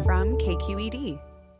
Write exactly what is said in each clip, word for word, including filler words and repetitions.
from K Q E D.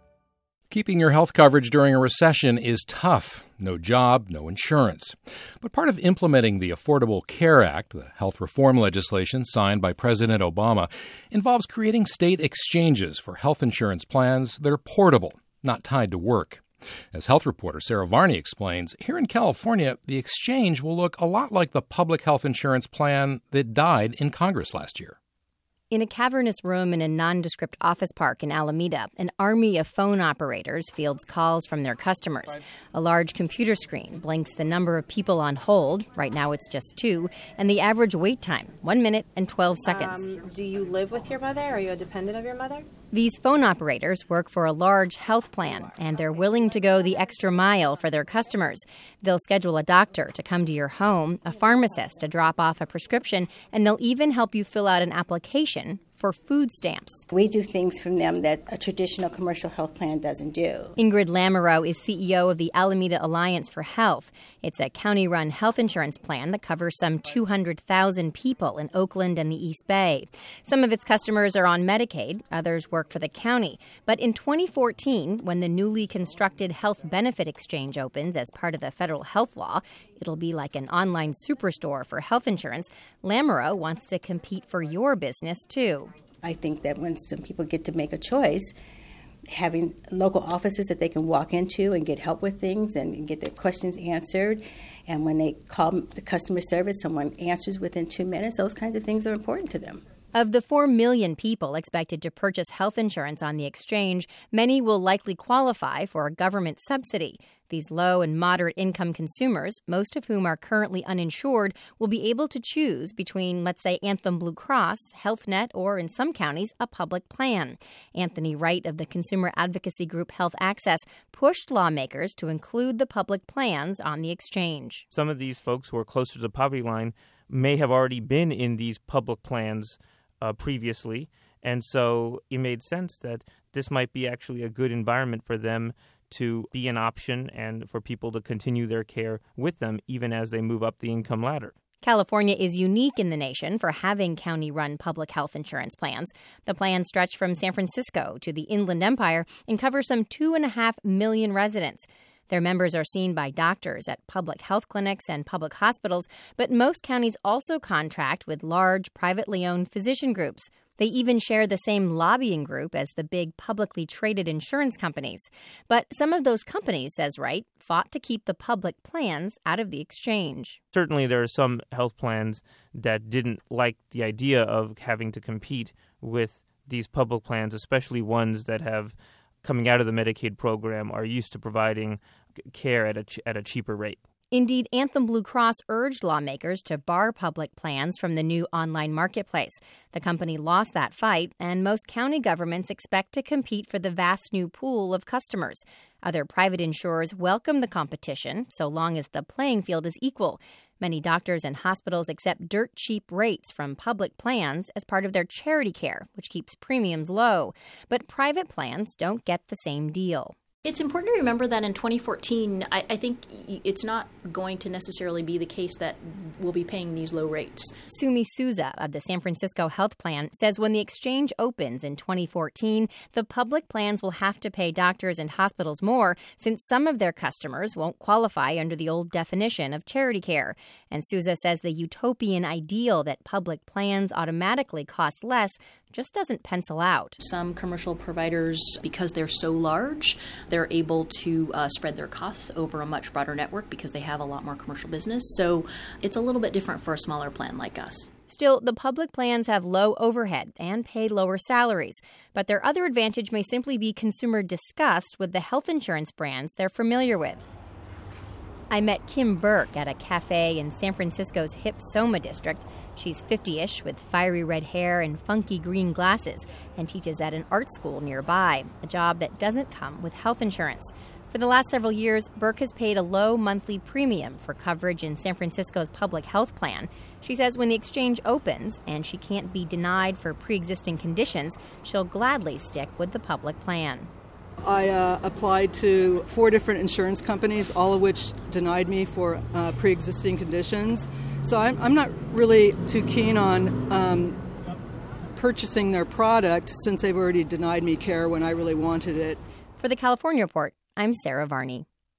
Keeping your health coverage during a recession is tough. No job, no insurance. But part of implementing the Affordable Care Act, the health reform legislation signed by President Obama, involves creating state exchanges for health insurance plans that are portable, not tied to work. As health reporter Sarah Varney explains, here in California, the exchange will look a lot like the public health insurance plan that died in Congress last year. In a cavernous room in a nondescript office park in Alameda, an army of phone operators fields calls from their customers. A large computer screen blinks the number of people on hold. Right now it's just two. And the average wait time, one minute and twelve seconds. Um, do you live with your mother? Are you a dependent of your mother? These phone operators work for a large health plan, and they're willing to go the extra mile for their customers. They'll schedule a doctor to come to your home, a pharmacist to drop off a prescription, and they'll even help you fill out an application for food stamps. We do things from them that a traditional commercial health plan doesn't do. Ingrid Lamoureux is C E O of the Alameda Alliance for Health. It's a county-run health insurance plan that covers some two hundred thousand people in Oakland and the East Bay. Some of its customers are on Medicaid, others work for the county. But in twenty fourteen, when the newly constructed Health Benefit Exchange opens as part of the federal health law, it'll be like an online superstore for health insurance. Lamoureux wants to compete for your business, too. I think that when some people get to make a choice, having local offices that they can walk into and get help with things and get their questions answered, and when they call the customer service, someone answers within two minutes, those kinds of things are important to them. Of the four million people expected to purchase health insurance on the exchange, many will likely qualify for a government subsidy. These low and moderate income consumers, most of whom are currently uninsured, will be able to choose between, let's say, Anthem Blue Cross, Health Net, or in some counties, a public plan. Anthony Wright of the consumer advocacy group Health Access pushed lawmakers to include the public plans on the exchange. Some of these folks who are closer to the poverty line may have already been in these public plans uh, previously, and so it made sense that this might be actually a good environment for them to be an option and for people to continue their care with them even as they move up the income ladder. California is unique in the nation for having county-run public health insurance plans. The plans stretch from San Francisco to the Inland Empire and cover some two and a half million residents. Their members are seen by doctors at public health clinics and public hospitals, but most counties also contract with large, privately owned physician groups. They even share the same lobbying group as the big publicly traded insurance companies. But some of those companies, says Wright, fought to keep the public plans out of the exchange. Certainly there are some health plans that didn't like the idea of having to compete with these public plans, especially ones that have, coming out of the Medicaid program, are used to providing care at a, ch- at a cheaper rate. Indeed, Anthem Blue Cross urged lawmakers to bar public plans from the new online marketplace. The company lost that fight, and most county governments expect to compete for the vast new pool of customers. Other private insurers welcome the competition, so long as the playing field is equal. Many doctors and hospitals accept dirt-cheap rates from public plans as part of their charity care, which keeps premiums low. But private plans don't get the same deal. It's important to remember that in twenty fourteen, I, I think it's not going to necessarily be the case that we'll be paying these low rates. Sumi Souza of the San Francisco Health Plan says when the exchange opens in twenty fourteen, the public plans will have to pay doctors and hospitals more since some of their customers won't qualify under the old definition of charity care. And Souza says the utopian ideal that public plans automatically cost less just doesn't pencil out. Some commercial providers, because they're so large, they're able to uh, spread their costs over a much broader network because they have a lot more commercial business. So it's a little bit different for a smaller plan like us. Still, the public plans have low overhead and pay lower salaries. But their other advantage may simply be consumer disgust with the health insurance brands they're familiar with. I met Kim Burke at a cafe in San Francisco's hip Soma district. She's fifty-ish with fiery red hair and funky green glasses and teaches at an art school nearby, a job that doesn't come with health insurance. For the last several years, Burke has paid a low monthly premium for coverage in San Francisco's public health plan. She says when the exchange opens and she can't be denied for pre-existing conditions, she'll gladly stick with the public plan. I uh, applied to four different insurance companies, all of which denied me for uh, pre-existing conditions. So I'm, I'm not really too keen on um, purchasing their product since they've already denied me care when I really wanted it. For the California Report, I'm Sarah Varney.